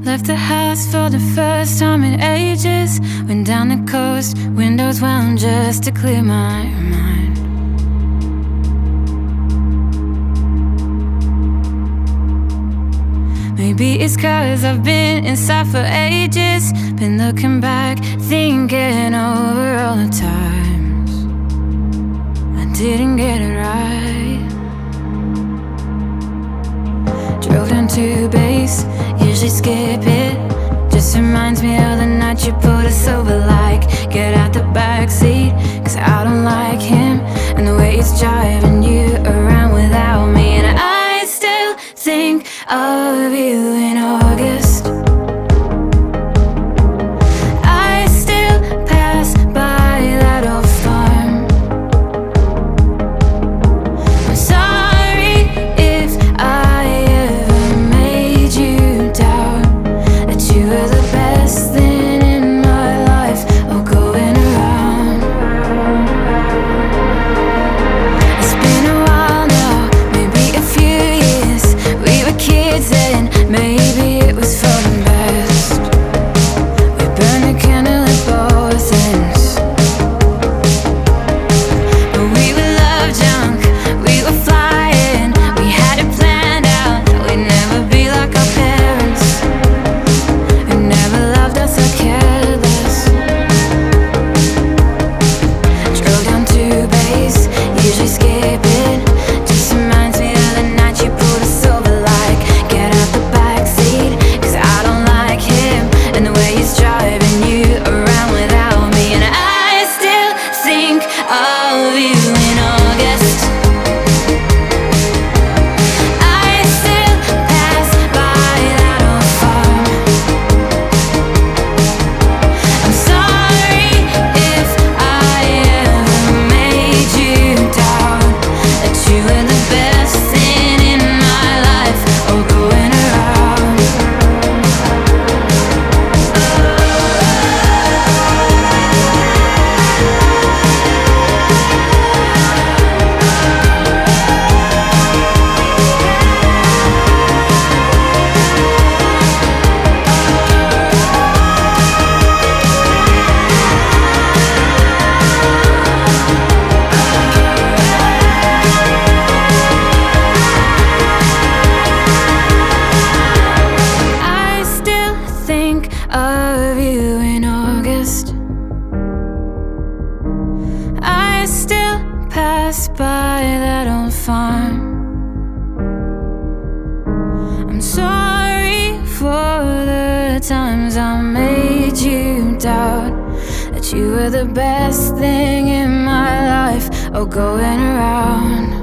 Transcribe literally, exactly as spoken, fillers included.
Left the house for the first time in ages. Went down the coast, windows wound just to clear my mind. Maybe it's cause I've been inside for ages. Been looking back, thinking over all the times I didn't get it right. Drove down to base, usually skip it. Just reminds me of the night you put us over, like get out the backseat, cause I don't like him and the way he's driving you around without me. And I still think of you in August. I still pass by that old farm. I'm sorry if I ever made you doubt that you were the best thing in my life, or going around. It's been a while now, maybe a few years. We were kids then, maybe it was for the best. We burned the candle at both ends. But we were love drunk, we were flying. We had it planned out, we'd never be like our parents, who never loved us or cared less. Drove down to base, usually skip it. Just reminds me of the night you pulled us over, like get out the backseat, cause I don't like him and the way he's driving you around without me. And I still think of you in August. I still pass by that old farm. I'm sorry if I ever made you doubt that you were the best thing in my life, or going around. I still think of you in August. I still pass by that old farm. I'm sorry for the times I made you doubt that you were the best thing in my life, or going around.